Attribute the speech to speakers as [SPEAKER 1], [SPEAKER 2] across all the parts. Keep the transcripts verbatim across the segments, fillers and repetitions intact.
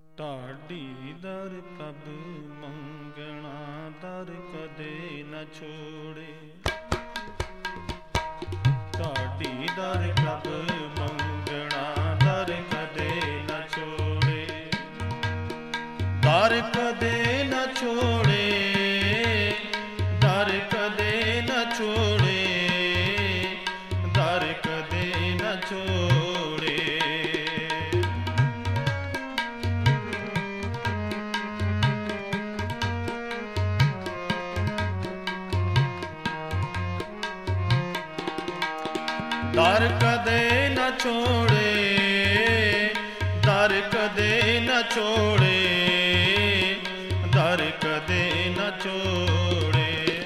[SPEAKER 1] ਢਾਡੀ ਦਰ ਪ੍ਰਭ ਮੰਗਣਾ ਦਰ ਕਦੇ ਨ ਛੋੜੇ। ਢਾਡੀ ਦਰ ਪ੍ਰਭ ਮੰਗਣਾ ਦਰ ਕਦੇ ਨ ਛੋੜੇ। ਦਰ ਕਦੇ ਨ ਛੋੜੇ, ਦਰ ਕਦੇ ਨ ਛੋੜੇ, ਦਰ ਕਦੇ ਨ ਛੋੜੇ। ਦਰ ਕਦੇ ਨ ਛੋੜੇ, ਦਰ ਕਦੇ ਨ ਛੋੜੇ, ਦਰ ਕਦੇ ਨ ਛੋੜੇ।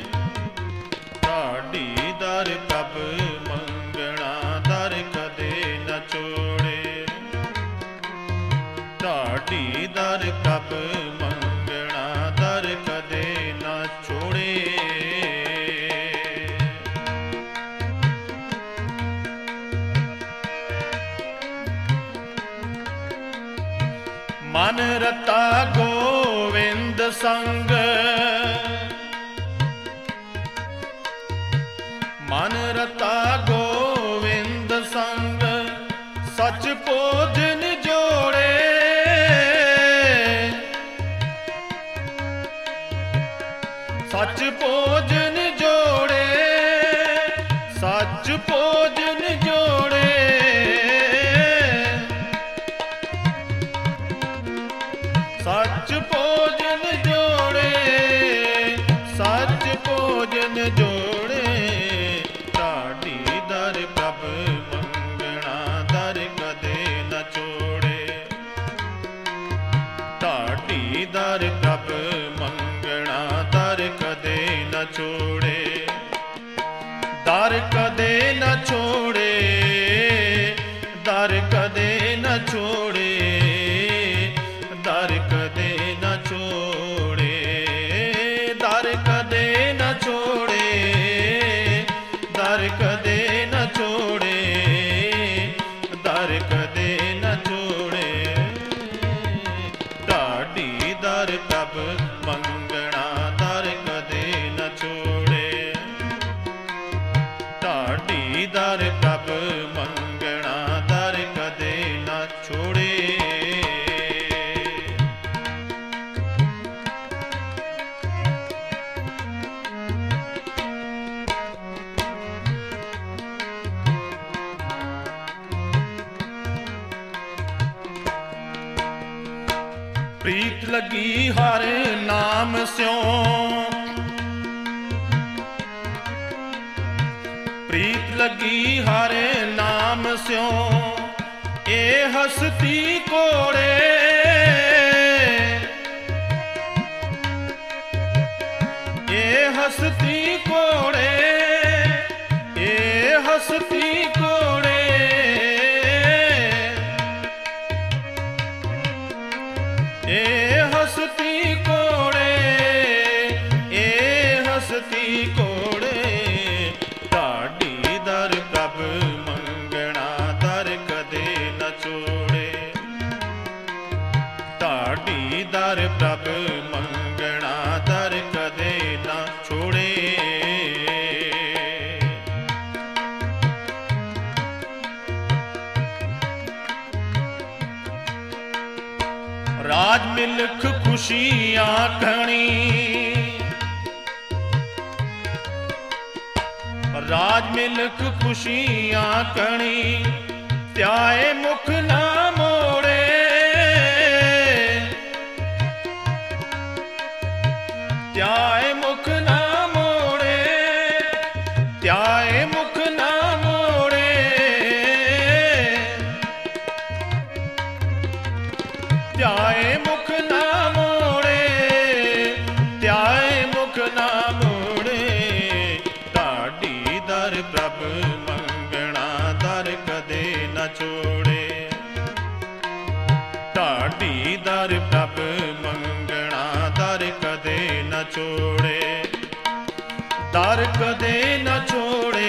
[SPEAKER 1] ਢਾਡੀ ਦਰ ਪ੍ਰਭ ਮੰਗਣਾ ਦਰ ਕਦੇ ਨ ਛੋੜੇ। ਢਾਡੀ ਦਰ ਪ੍ਰਭ ਮੰਗਣਾ ਦਰ ਕਦੇ ਨ ਛੋੜੇ। ਮਨ ਰਤਾ ਗੋਵਿੰਦ ਸੰਗ, ਮਨ ਰਤਾ ਗੋਵਿੰਦ ਸੰਗ, ਸਚ ਭੋਜਨ ਜੋੜੇ। ਸਚ ਭੋਜਨ ਜੋੜੇ, ਸਚ ਭੋਜਨ ਜੋੜੇ। ਸੱਚ ਭੋਜਨ ਜੋੜੇ, ਸੱਚ ਭੋਜਨ ਜੋੜੇ। ਢਾਡੀ ਦਰ ਪ੍ਰਭ ਮੰਗਣਾ ਦਰ ਕਦੇ ਨ ਛੋੜੇ। ਢਾਡੀ ਦਰ ਪ੍ਰਭ ਮੰਗਣਾ ਦਰ ਕਦੇ ਨ ਛੋੜੇ। ਦਰ ਕਦੇ ਨ ਛੋੜੇ, ਦਰ ਕਦੇ ਨ ਛੋੜੇ, ਦਰ ਕਦੇ ਨ ਛੋੜੇ। ਦਰ ਕਦੇ ਨ ਛੋੜੇ, ਦਰ ਕਦੇ ਨ ਛੋੜੇ, ਦਰ ਕਦੇ ਨ ਛੋੜੇ। ਢਾਡੀ ਦਰ ਪ੍ਰਭ ਮੰਗਣਾ ਦਰ ਕਦੇ ਨ ਛੋੜੇ। ਢਾਡੀ ਦਰ ਪ੍ਰਭ ਮੰਗਣਾ ਦਰ ਕਦੇ ਨ ਛੋੜੇ। ਪ੍ਰੀਤ ਲੱਗੀ ਹਰ ਨਾਮ ਸਿਉ, ਪ੍ਰੀਤ ਲੱਗੀ ਹਰ ਨਾਮ ਸਿਉ, ਇਹ ਹਸਤੀ ਕੋੜੇ। ਇਹ ਹਸਤੀ ਕੋੜੇ, ਇਹ ਹਸਤੀ ਕੋੜੇ। ਇਹ ਹਸਤੀ ਕੋੜੇ, ਇਹ ਹਸਤੀ ਕੋੜੇ। ਢਾਡੀ ਦਰ ਪ੍ਰਭ ਮੰਗਣਾ ਦਰ ਕਦੇ ਨ ਛੋੜੇ। ਢਾਡੀ ਦਰ ਪ੍ਰਭ ਮੰਗਣਾ ਦਰ ਕਦੇ ਨ ਛੋੜੇ। ਰਾਜ ਮਿਲਖ ਖੁਸ਼ੀਆਂ ਖਣੀ, ਰਾਜ ਮਿਲਖ ਖੁਸ਼ੀਆਂ ਕਣੀ, ਧਿਆਏ ਮੁਖ ਨਾ ਮੋੜੇ। ਧਿਆਏ ਮੁਖ ਨਾ ਮੋੜੇ, ਧਿਆਏ ਮੁਖ ਨਾ ਮੋੜੇ। ਧਿਆਏ ਮੁਖ ਨਾ ਮੋੜੇ, ਧਿਆਏ ਮੁਖ ਨਾ ਮੋੜੇ। ਢਾਡੀ ਦਰ ਪ੍ਰਭ ਮੰਗਣਾ ਦਰ ਕਦੇ ਨ ਛੋੜੇ। ਢਾਡੀ ਦਰ ਪ੍ਰਭ ਮੰਗਣਾ ਦਰ ਕਦੇ ਨ ਛੋੜੇ। ਦਰ ਕਦੇ ਨ ਛੋੜੇ,